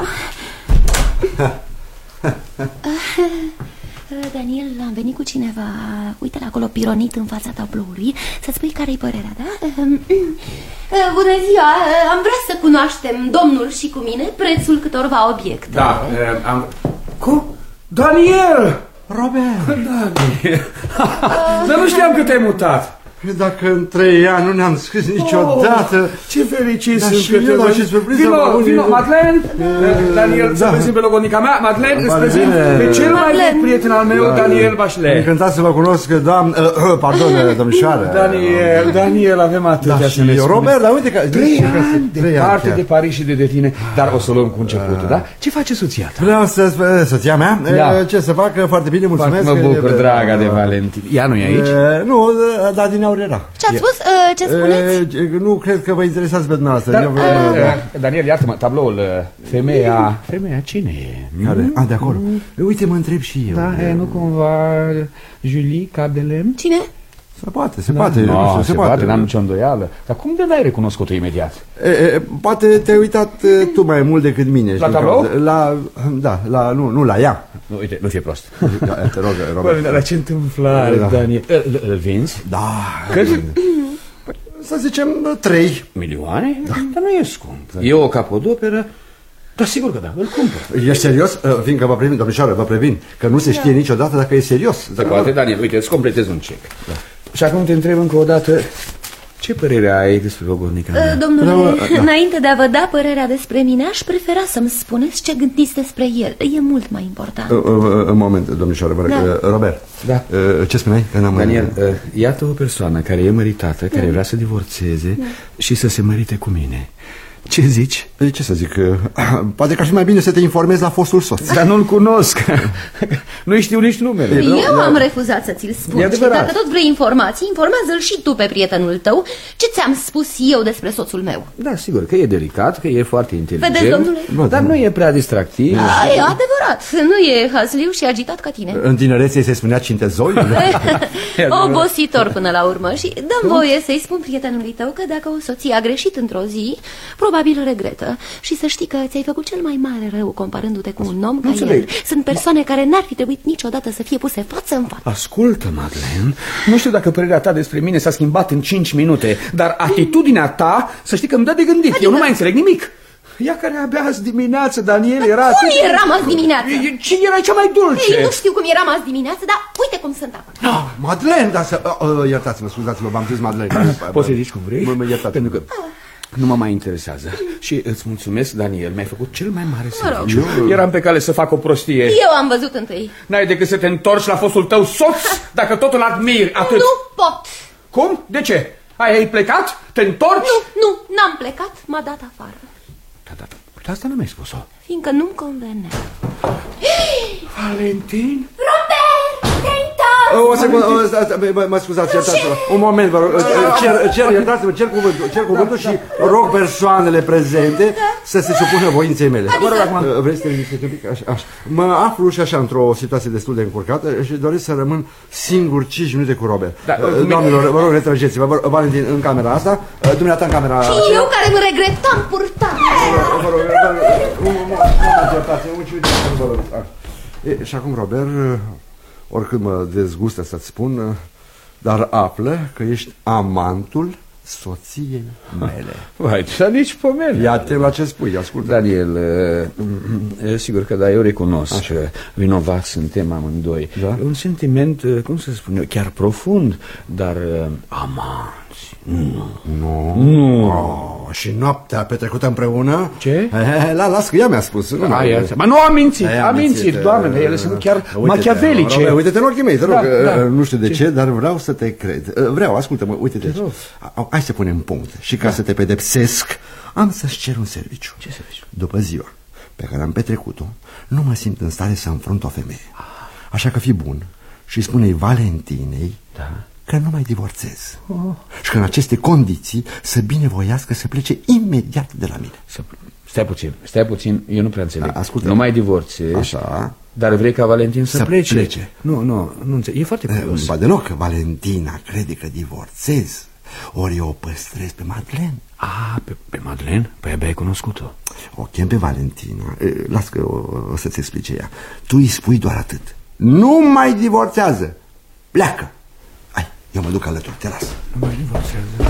E: Daniel, am venit cu cineva. Uite-l acolo pironit în fața tabloului. Să-ți spui care-i părerea, da? Bună ziua, am vrea să cunoaștem, domnul și cu mine, prețul câtorva obiecte.
F: Da,
J: Cum? Daniel!
B: Robert!
J: Daniel! Dar nu știam că te-ai mutat.
B: Dacă în 3 ani nu ne-am scris niciodată.
J: Ce fericit
B: Dar
J: sunt
B: și
J: că te
B: eu,
J: văd.
B: ce surpriză.
J: Vino, Madeleine. Daniel, să prezint pe logonica mea. Madeleine, îți prezint pe cel mai vechi prieten al meu, Daniel Bachelet.
B: Încântat să vă cunosc, pardon, domnișoară.
J: Daniel, avem atâtea să ne spune.
B: Robert, dar uite că
J: 3 ani departe de Paris și de tine. Dar o să luăm cu începutul, da? Ce face soția ta?
B: Vreau să spun, soția mea, ce să facă, foarte bine, mulțumesc.
J: Mă bucur, draga de Valentin. Ea nu e aici?
B: Nu, dar din aur era.
E: Ce-ați spus? Ce spuneți?
B: Nu cred că vă interesați pe dumneavoastră.
J: Daniel, iartă-mă, tabloul, femeia cine e?
B: Care? De acolo. Uite, mă întreb și eu.
J: Da, nu cumva Julie Cadelem?
E: Cine?
B: Se poate, se poate.
J: No, se poate, n-am nicio îndoială. Dar cum de n-ai recunoscut-o imediat?
B: Poate te-ai uitat tu mai mult decât mine.
J: La tablou?
B: Nu la ea.
J: Uite, nu fie prost.
B: Te rog, Robert.
J: Dar ce întâmplare, Daniel. Îl vinzi?
B: Da.
J: Cât?
B: Să zicem 3
J: milioane? Da. Dar nu e scump. E o capodoperă. Dar sigur că da, îl cumpăr.
B: Ești serios? Fiindcă vă previn, domnișoară, vă previn că nu se știe niciodată dacă e serios.
J: Se poate, Daniel, uite, îți completez un cec. Da. Și acum te întreb încă o dată, ce părere ai despre logodnica mea?
E: Domnule, înainte de a vă da părerea despre mine, aș prefera să-mi spuneți ce gândiți despre el. E mult mai important.
B: Un moment, domnișoară, Robert.
J: Da.
B: Ce spuneai?
J: Daniel, iată o persoană care e măritată, care vrea să divorțeze și să se mărite cu mine. Ce zici?
B: Ce să zic? Poate că ar fi mai bine să te informezi la fostul soț.
J: Dar nu-l cunosc. Nu știu nici numele.
E: Eu am refuzat să ți-l spun. Dacă tot vrei informații, informează-l și tu pe prietenul tău. Ce ți-am spus eu despre soțul meu?
J: Da, sigur, că e delicat, că e foarte inteligent.
E: Vedeți, domnule?
J: Dar nu e prea distractiv.
E: E adevărat, nu e hazliu și agitat ca tine.
B: În tinerețe se spunea cintezoi.
E: Obositor până la urmă. Și dăm voie să-i spun prietenului tău că dacă o soție a greșit într-o zi, probabil regretă. Și să știi că ți-ai făcut cel mai mare rău comparându-te cu un om ca el. Sunt persoane care n-ar fi trebuit niciodată să fie puse față în față.
J: Ascultă, Madeleine, nu știu dacă părerea ta despre mine s-a schimbat în 5 minute, dar atitudinea ta, să știi că îmi dă de gândit. Eu nu mai înțeleg nimic. Ea care abia azi dimineață, Daniel, era...
E: Cum eram azi dimineață?
J: Cine era cea mai dulce?
E: Ei, nu știu cum eram azi dimineață, dar uite cum sunt acum.
B: No, Madeleine, dar să... Iertați-mă, scuzați-mă, v-am zis Madeleine.
J: Poți să zici cum vrei?
B: Iertați-mă.
J: Pentru că nu mă mai interesează. Și îți mulțumesc, Daniel, mi-ai făcut cel mai mare serviciu. Eram pe cale să fac o prostie.
E: Eu am văzut întâi.
J: N-ai decât să te întorci la fostul tău soț, dacă tot îl admiri atât.
E: Nu pot.
J: Cum? De ce? Ai plecat? Te întorci?
E: Nu, n-am plecat, m-a dat afară.
J: Da, asta nu mi-ai spus-o.
E: Fiindcă nu-mi convenea.
J: Valentin?
E: Robert, te-ai întors!
B: O secundă, mă scuzați, iertați-mă. Un moment, vă rog. Iertați-mă, cer cuvântul și rog persoanele prezente să se supună voinței mele. Vrei să te liniștești un pic? Așa. Mă aflu și așa într-o situație destul de încurcată și doresc să rămân singur 5 minute cu Robert. Doamnelor, vă rog, retrăgeți-vă. Valentin, în camera asta, dumneata în camera aceea.
E: Și eu care mă regretam purtarea.
B: Vă rog, și acum, Robert, oricând mă dezgustă să-ți spun, dar află că ești amantul soției mele.
J: Vai, dar nici pomeni.
B: Ia-te la ce spui, ascultă.
J: Daniel, sigur că da, eu recunosc că vinovați suntem amândoi. Da? Un sentiment, cum să spun eu, chiar profund, dar amanți. Nu.
B: Și noaptea petrecută împreună?
J: Ce?
B: Las că ea mi-a spus.
J: Mă, nu am mințit, doamne, ele sunt chiar machiavelice.
B: Uite-te în ochii mei, te rog, nu știu de ce, dar vreau să te cred. Vreau, ascultă-mă, uite-te. Hai să punem punct. Și ca să te pedepsesc, am să-ți cer un serviciu.
J: Ce serviciu?
B: După ziua pe care am petrecut-o, nu mă simt în stare să înfrunt o femeie. Așa că fii bun și spune-i Valentinei că nu mai divorțez. Și că în aceste condiții să binevoiască să plece imediat de la mine.
J: Stai puțin, eu nu prea înțeleg.
B: Ascultă,
J: nu mai divorțezi.
B: Așa.
J: Dar vrei ca Valentin să plece? Nu înțeleg. E foarte curios.
B: Ba deloc, că Valentina crede că divorțez. Ori eu o păstrez pe Madeleine.
J: Pe Madeleine? Păi abia ai cunoscut-o.
B: O chem pe Valentina. Las că o să-ți explice ea. Tu îi spui doar atât: nu mai divorțează. Pleacă. Hai, eu mă duc alături, te las.
J: Nu mai divorțează.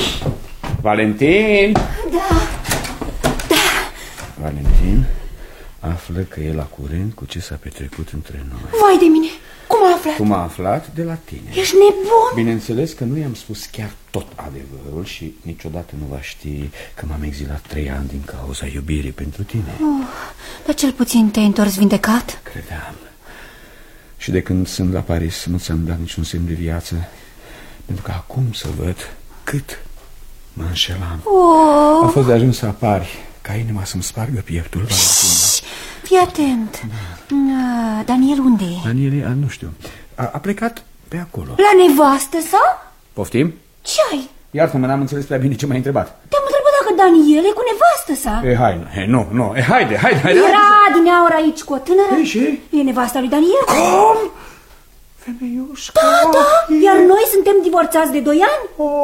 J: Valentin!
E: Da.
J: Valentin, află că e la curent cu ce s-a petrecut între noi.
E: Vai de mine! Cum a aflat?
J: Cum a aflat? De la tine.
E: Ești nebun?
J: Bineînțeles că nu i-am spus chiar tot adevărul și niciodată nu va ști că m-am exilat 3 ani din cauza iubirii pentru tine.
C: Dar cel puțin te-ai întors vindecat?
J: Credeam. Și de când sunt la Paris nu ți-am dat niciun semn de viață, pentru că acum să văd cât mă înșelam. A fost de ajuns să apari ca inima să-mi spargă pieptul.
C: Fii atent. Daniel unde e?
J: Daniel, nu știu. A plecat pe acolo.
C: La nevastă sa?
J: Poftim?
C: Ce ai?
J: Iartă-mă, n-am înțeles prea bine ce m-ai întrebat.
C: Te-am întrebat dacă Daniel e cu nevastă sa.
J: Haide.
C: Era din aur aici cu o tânără.
J: Și?
C: E nevasta lui Daniel.
J: Cum? Femeiușcă.
C: Da, iar noi suntem divorțați de 2 ani?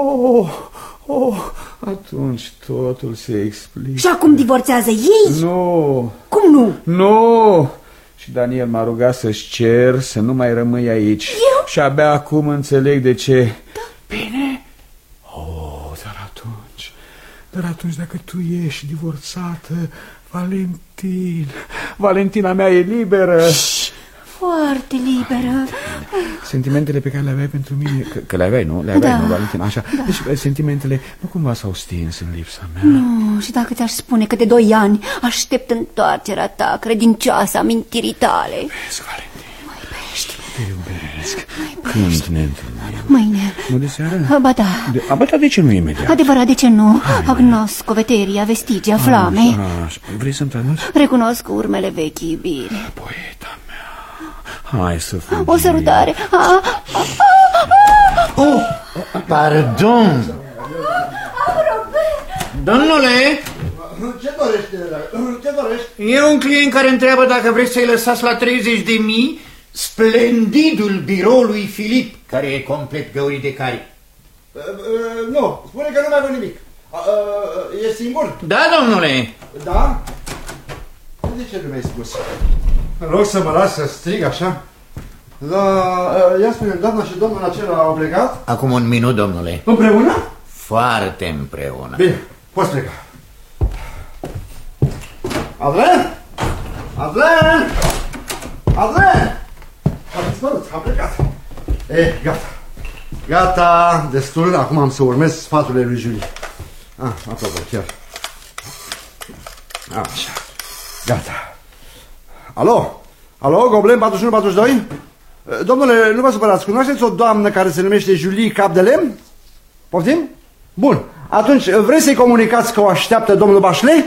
J: Atunci totul se explică.
C: Și acum divorțează ei?
J: Nu.
C: Cum nu?
J: Nu. Și Daniel m-a rugat să-și cer să nu mai rămâi aici.
C: Eu?
J: Și abia acum înțeleg de ce.
C: Da.
J: Bine? Dar atunci dacă tu ești divorțată, Valentina mea e liberă.
C: Foarte liberă.
J: Sentimentele pe care le aveai pentru mine, că le aveai, nu? Le aveai, nu, Valentina, așa. Da. Deci sentimentele nu cumva s-au stins în lipsa mea.
C: Nu, și dacă ți-aș spune că de 2 ani aștept întoarcerea ta, credincioasă amintirii tale.
J: Vezi, Valentina.
C: Mă iubești.
J: Te iubesc. Când ne întâlnim?
C: Mâine.
J: Nu de seară?
C: Ba da.
J: De ce nu imediat?
C: Adevărat, de ce nu? Agnos, coveteria, vestigia, flame.
J: Vrei să-mi traduci?
C: Recunosc urmele vechi iubiri.
J: Poeta mea. Hai să fugim.
C: O sărutare.
D: Pardon. Domnule,
B: Ce dorești?
D: e un client care întreabă dacă vreți să-i lăsați la 30.000 splendidul birou lui Filip, care e complet găurit de cari.
B: Nu, spune că nu mai avut nimic. E singur?
D: Da, domnule.
B: Da? De ce nu mi-ai spus? În loc să mă las să strig așa. Ia spune, doamna și domnul acela au plecat?
D: Acum 1 minut, domnule.
B: Împreună?
D: Foarte împreună.
B: Bine, poți pleca. Adren! A dispărut, a plecat. Gata, destul, acum am să urmez sfaturile lui Julie. Apropo, chiar. Așa, gata. Alo, Goblen 41-42? Domnule, nu vă supărați, cunoașteți o doamnă care se numește Julie Cap de Lemn? Poftim? Bun, atunci vreți să-i comunicați că o așteaptă domnul Bachelet?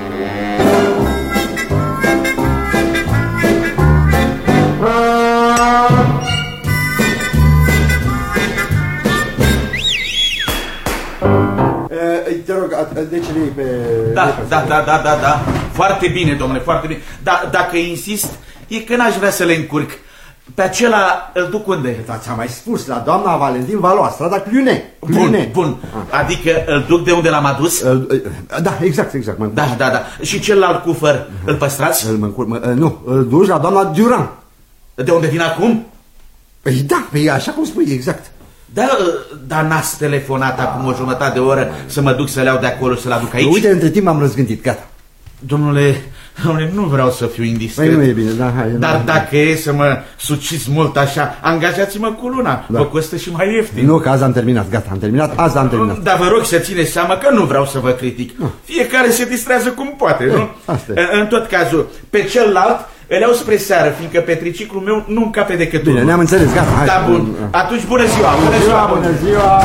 B: Te rog, de ce le-ai pe...
I: Da. Foarte bine, domnule, foarte bine. Dar dacă insist, e că n-aș vrea să le încurc. Pe acela îl duc unde?
B: Ți-am mai spus, la doamna Valentin Valois, strada Clunet.
I: Bun. Adică îl duc de unde l-am adus?
B: Da, exact.
I: Da. Și celălalt cufăr îl păstrați?
B: Nu, îl duci la doamna Durand.
I: De unde vin acum?
B: Da, așa cum spui, exact.
I: Dar n-ați telefonat acum o jumătate de oră să mă duc să le iau de acolo, să-l aduc aici?
B: Uite, între timp m-am răzgândit, gata.
I: Domnule, nu vreau să fiu indiscret.
B: Nu e bine, da, hai.
I: Dar dacă e să mă suciți mult așa, angajați-mă cu luna. Vă costă și mai ieftin.
B: Nu, că azi am terminat, gata, azi am terminat.
I: Dar vă rog să țineți seama că nu vreau să vă critic. Fiecare se distrează cum poate, nu? În tot cazul, pe celălalt îl iau spre seară, fiindcă pe triciclul meu nu încape decât unul.
B: Bine, ne-am înțeles, gata, hai.
I: Da, bun. Atunci bună ziua.
B: Bună ziua.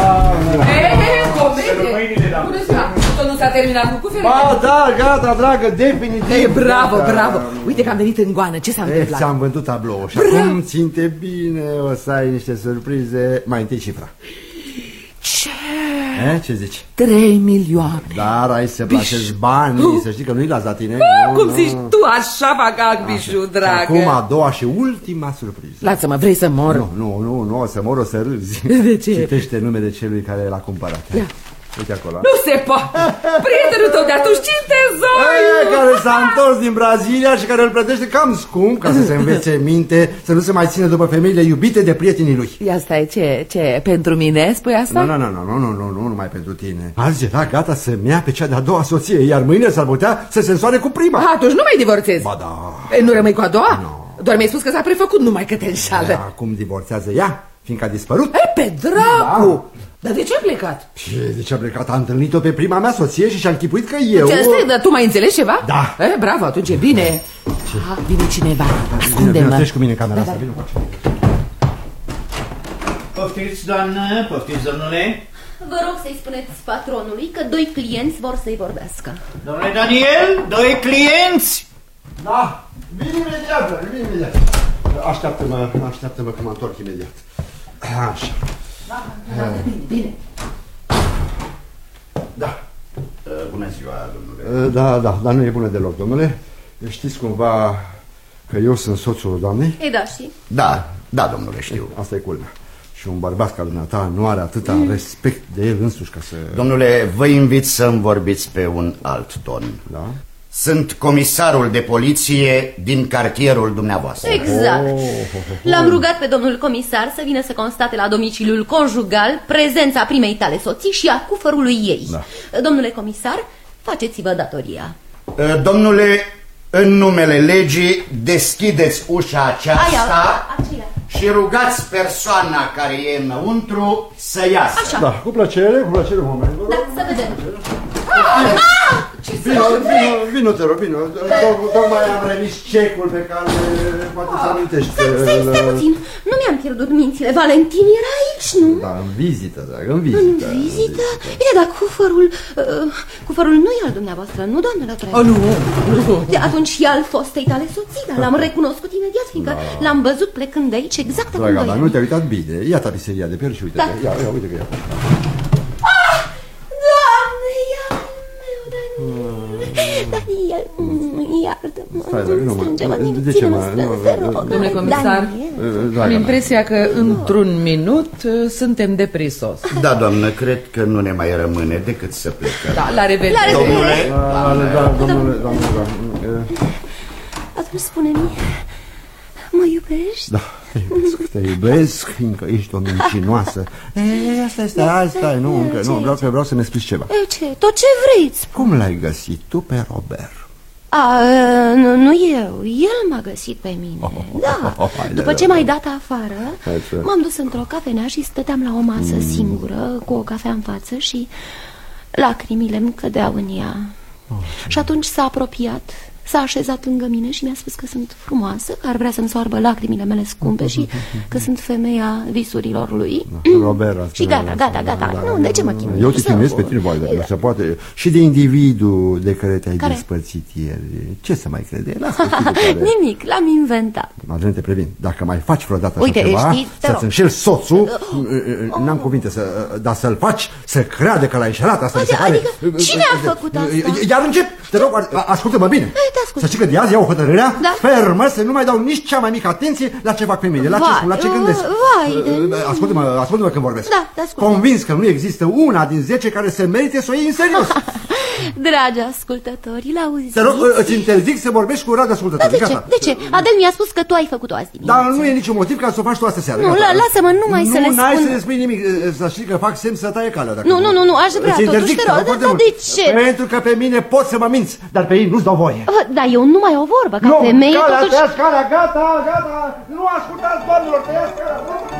H: Bună ziua. Tot nu s-a terminat cu cufere?
B: Ba, da, gata, dragă, definitiv.
H: Bravo. Uite că am venit în goană. Ce s-a întâmplat?
B: Ți-am vândut tabloul și acum ținte bine, o să ai niște surprize. Mai întâi cifra.
H: Ce?
B: Ce zici?
H: 3 milioane.
B: Dar ai să plătești banii, să știi că nu-i las la tine.
H: Cum zici tu așa, bagac, bișu, dragă?
B: Acum a doua și ultima surpriză.
H: Lasă-mă, vrei să mor?
B: Nu, o să mor, o să râzi.
H: De ce?
B: Citește numele celui care l-a cumpărat. Uite acolo.
H: Nu se poate! Prietenul tău de atunci, cine te zoi?
B: care s-a întors din Brazilia și care îl plătește cam scump ca să se învețe minte, să nu se mai țină după femeile iubite de prietenii lui.
H: Ia stai, ce? Pentru mine spui asta?
B: Nu, numai pentru tine. Azi era gata să-mi ia pe cea de-a doua soție, iar mâine s-ar putea să se însoare cu prima.
H: Atunci nu mai divorțezi.
B: Ba da.
H: Nu rămâi cu a doua?
B: No.
H: Doar mi-ai spus că s-a prefăcut, numai că te înșală.
B: Acum divorțează ea, fiindcă a dispărut.
H: Pe dracu! Da. Dar de ce a plecat?
B: De ce a plecat? A întâlnit-o pe prima mea soție și și-a închipuit că eu...
H: Dar tu mai înțelegi ceva?
B: Da.
H: Bravo, atunci e bine. Vine cineva. Ascunde-mă.
B: Treci cu mine în camera asta.
A: Poftiți, doamnă, poftiți, domnule.
E: Vă rog să-i spuneți patronului că 2 clienți vor să-i vorbească.
A: Domnule Daniel, 2 clienți!
B: Da, vin imediat. Așteaptă-mă că mă întorc imediat. Așa.
H: Bine.
B: Da.
A: Bună ziua, domnule.
B: Dar nu e bună deloc, domnule. Știți cumva că eu sunt soțul doamnei?
E: Ei, da, știi?
A: Da, domnule, știu.
B: Asta e culmea. Și un bărbat ca dumneata nu are atâta respect de el însuși ca să...
K: Domnule, vă invit să-mi vorbiți pe un alt ton.
B: Da?
K: Sunt comisarul de poliție din cartierul dumneavoastră.
E: Exact. L-am rugat pe domnul comisar să vină să constate la domiciliul conjugal prezența primei tale soții și a cufărului ei. Da. Domnule comisar, faceți-vă datoria.
K: Domnule, în numele legii, deschideți ușa aceasta și rugați persoana care e înăuntru să iasă.
E: Așa.
B: Da, cu plăcere, un moment.
E: Da, să vedem.
B: Vino, te rog, vino. Tocmai am remis cecul pe care poate să amintești.
E: Stai puțin, nu mi-am pierdut mințile. Valentin era aici, nu?
B: Da, în vizită, dragă, în vizită.
E: În vizită? Bine, dar cufărul nu e al dumneavoastră, nu, doamnele Traian?
H: Nu.
E: Atunci e al fostei tale soții, dar l-am recunoscut imediat, fiindcă l-am văzut plecând de aici exact acum 2 ani.
B: Dragă, dar nu te-ai uitat bine. Ia tapiseria de piele și uite. Ia, uite că ia.
E: Daniel, iartă-mă.
B: De ce mă?
H: Domnule comisar, am impresia că într-un minut suntem de prisos.
K: Da, doamnă, cred că nu ne mai rămâne decât să plecăm.
H: Da, la revedere.
B: Domnule.
C: Atunci spune-mi, mă iubești?
B: Da, te iubesc, fiindcă ești o mincinoasă. Asta, nu, vreau să ne explici ceva.
C: Ce? Tot ce vrei.
B: Cum l-ai găsit tu pe Robert?
C: Nu eu, el m-a găsit pe mine. După ce m-ai dat afară, m-am dus într-o cafenea și stăteam la o masă singură, cu o cafea în față și lacrimile îmi cădeau în ea. Și atunci s-a apropiat, s-a așezat lângă mine și mi-a spus că sunt frumoasă, că ar vrea să-mi soarbă lacrimile mele scumpe și că sunt femeia visurilor lui.
B: Robert,
C: și gata. Nu, de ce mă chinui?
B: Eu te chinuiesc pe tine, dar se poate. Și de individul de care te-ai despărțit ieri, ce să mai crede?
C: Nimic, l-am inventat.
B: Madeleine, te previn, dacă mai faci vreodată așa ceva, să-ți înșeli soțul, n-am cuvinte, dar să-l faci să creadă că l-ai înșelat. Asta mi se pare.
C: Adică, cine a făcut asta?
B: Iar încep, te rog, ascultă-mă bine. Să știi că de azi iau hotărârea fermă să nu mai dau nici cea mai mică atenție la ce fac femeile, la ce spun, la ce gândesc. Ascultă-mă când vorbesc. Convins că nu există una din 10 care se merite să o iei în serios.
C: Dragi ascultători, l-auziți?
B: Te rog, îți interzic să vorbești cu radioascultători.
C: De ce? Adel mi-a spus că tu ai făcut-o azi dimineață.
B: Dar nu e niciun motiv ca să o faci tu astă seară.
C: Nu, lasă-mă numai să le spun.
B: Nu, n-ai să le spui nimic. Să știi că fac semn să taie calea.
C: Nu, aș vrea totuși, te rog. Dar de ce?
B: Pentru că pe mine poți să mă minți, dar pe ei nu-ți dau voie.
C: Dar eu nu mai o vorbă, ca femeie totuși...
B: Nu, calea, gata. Nu ascultați, doamnelor, tăiați calea.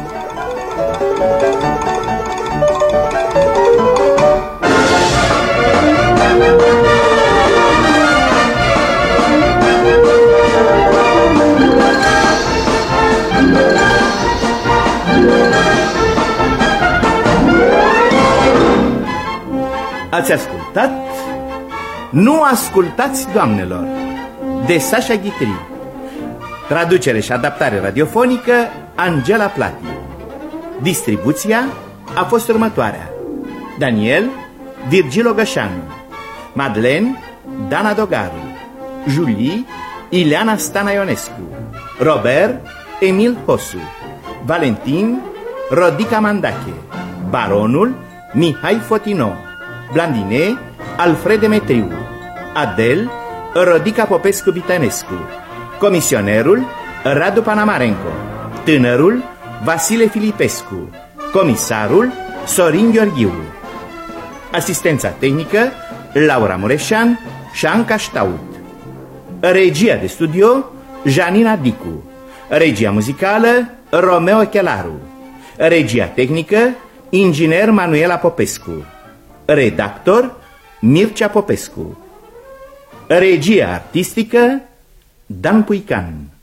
A: Ați ascultat? Nu ascultați, doamnelor, de Sasha Guitry. Traducere și adaptare radiofonică Angela Plati. Distribuția a fost următoarea: Daniel, Virgil Ogășanu; Madeleine, Dana Dogaru; Julie, Ileana Stana Ionescu; Robert, Emil Hosu; Valentin, Rodica Mandache; Baronul, Mihai Fotino; Blandine, Alfred Demetriu; Adel, Rodica Popescu-Vitănescu. Comisionerul Radu Panamarenco. Tânărul Vasile Filipescu. Comisarul Sorin Gheorghiu. Asistența tehnică Laura Mureșan și Anca Ștaut. Regia de studio Janina Dicu. Regia muzicală Romeo Chelaru. Regia tehnică inginer Manuela Popescu. Redactor Mircea Popescu. Regia artistică Dan Puican.